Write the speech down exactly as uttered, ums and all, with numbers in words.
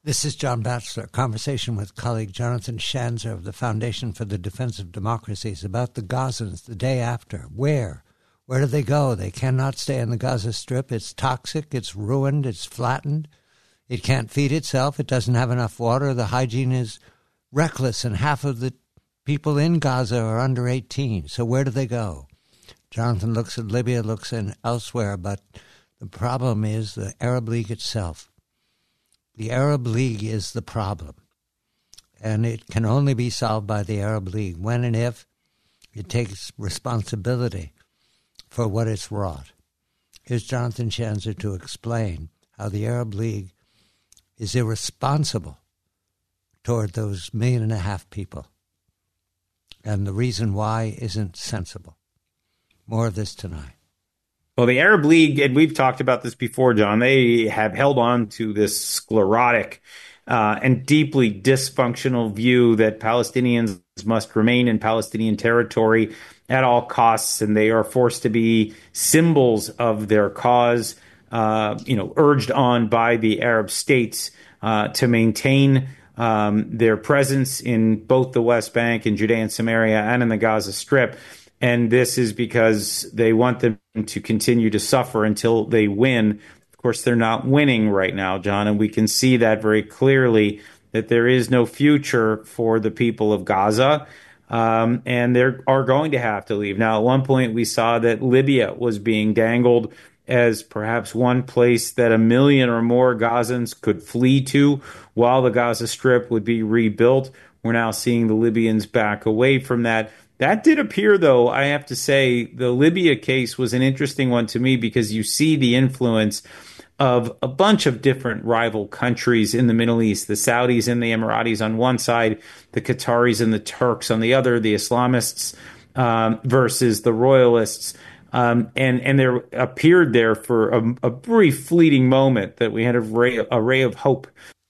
This is John Batchelor, conversation with colleague Jonathan Schanzer of the Foundation for the Defense of Democracies about the Gazans the day after. Where? Where do they go? They cannot stay in the Gaza Strip. It's toxic, it's ruined, it's flattened. It can't feed itself. It doesn't have enough water. The hygiene is reckless, and half of the people in Gaza are under eighteen. So where do they go? Jonathan looks at Libya, looks in elsewhere, but the problem is the Arab League itself. The Arab League is the problem, and it can only be solved by the Arab League when and if it takes responsibility for what it's wrought. Here's Jonathan Schanzer to explain how the Arab League is irresponsible toward those million and a half people, and the reason why isn't sensible. More of this tonight. Well, the Arab League, and we've talked about this before, John, they have held on to this sclerotic uh, and deeply dysfunctional view that Palestinians must remain in Palestinian territory at all costs, and they are forced to be symbols of their cause, uh, you know, urged on by the Arab states uh, to maintain um, their presence in both the West Bank and Judea and Samaria and in the Gaza Strip. And this is because they want them to continue to suffer until they win. Of course, they're not winning right now, John, and we can see that very clearly, that there is no future for the people of Gaza, um, and they are going to have to leave. Now, at one point, we saw that Libya was being dangled as perhaps one place that a million or more Gazans could flee to while the Gaza Strip would be rebuilt. We're now seeing the Libyans back away from that. That did appear, though, I have to say, the Libya case was an interesting one to me because you see the influence of a bunch of different rival countries in the Middle East, the Saudis and the Emiratis on one side, the Qataris and the Turks on the other, the Islamists um, versus the Royalists. Um, and, and there appeared there for a, a brief fleeting moment that we had a ray, a ray of hope